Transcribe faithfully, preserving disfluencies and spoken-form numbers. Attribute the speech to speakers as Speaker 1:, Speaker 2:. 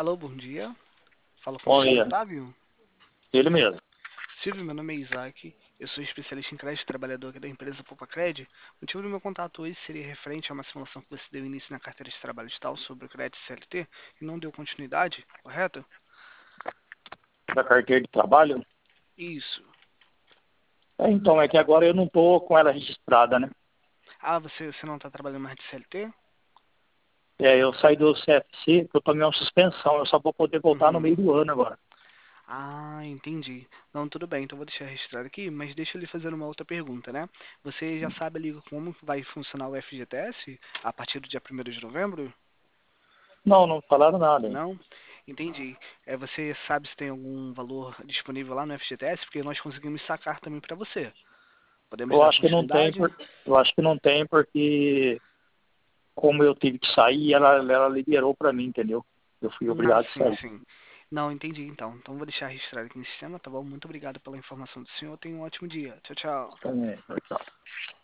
Speaker 1: Alô, bom dia. Fala com o
Speaker 2: Bom
Speaker 1: senhor
Speaker 2: dia.
Speaker 1: Otávio.
Speaker 2: Ele mesmo.
Speaker 1: Silvio, meu nome é Isaac. Eu sou especialista em crédito trabalhador aqui da empresa Popacred. O motivo do meu contato hoje seria referente a uma simulação que você deu início na carteira de trabalho e tal sobre o crédito C L T e não deu continuidade, correto?
Speaker 2: Da carteira de trabalho.
Speaker 1: Isso.
Speaker 2: É, então, é que agora eu não tô com ela registrada, né?
Speaker 1: Ah, você, você não está trabalhando mais de C L T?
Speaker 2: É, eu saí do C F C, que eu tomei uma suspensão. Eu só vou poder voltar no meio
Speaker 1: Uhum.
Speaker 2: do ano agora.
Speaker 1: Ah, entendi. Não, tudo bem, então vou deixar registrado aqui, mas deixa eu lhe fazer uma outra pergunta, né? Você já sabe ali como vai funcionar o F G T S a partir do dia primeiro de novembro?
Speaker 2: Não, não falaram nada ainda.
Speaker 1: Não? Entendi. É, você sabe se tem algum valor disponível lá no F G T S? Porque nós conseguimos sacar também para você. Podemos
Speaker 2: Eu
Speaker 1: dar
Speaker 2: acho que não tem,
Speaker 1: continuidade?
Speaker 2: por... eu acho que não tem porque como eu tive que sair, ela, ela liberou para mim, entendeu? Eu fui
Speaker 1: Ah,
Speaker 2: obrigado a
Speaker 1: sim,
Speaker 2: sair.
Speaker 1: sim. Não, entendi então. Então vou deixar registrado aqui no sistema, tá bom? Muito obrigado pela informação do senhor. Tenha um ótimo dia. Tchau, tchau.
Speaker 2: Também.